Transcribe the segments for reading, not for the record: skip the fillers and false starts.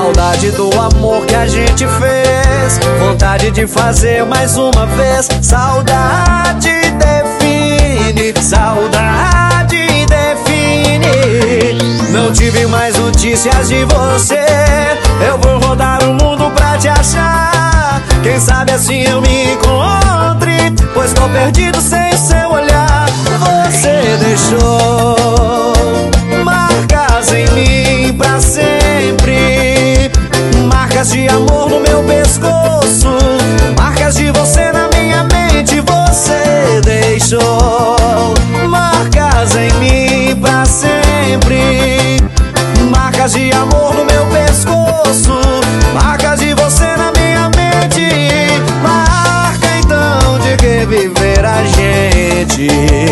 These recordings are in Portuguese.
Saudade do amor que a gente fez, vontade de fazer mais uma vez. Saudade define, saudade define. Não tive mais notícias de você, eu vou rodar o mundo pra te achar. Quem sabe assim eu me encontre, pois tô perdido sem seu olhar. Você deixou marcas em mim pra sempre, marcas de amor no meu pescoço, marcas de você na minha mente. Você deixou marcas em mim pra sempre, marcas de amor no meu pescoço, marcas de você na minha mente. Marca então de que viver a gente.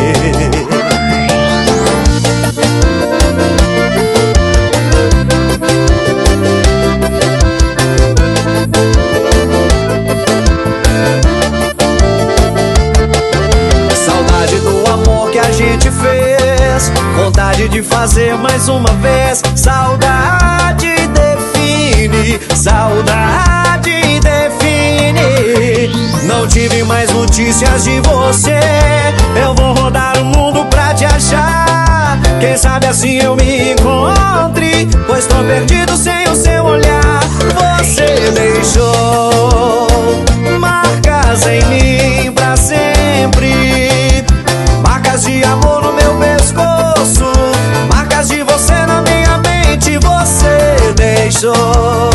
Gente fez, vontade de fazer mais uma vez. Saudade define, saudade define. Não tive mais notícias de você, eu vou rodar o mundo pra te achar. Quem sabe assim eu me encontre, pois tô perdido sem o seu olhar. Você deixou marcas em mim pra sempre, marcas de amor no meu pescoço, marcas de você na minha mente. Você deixou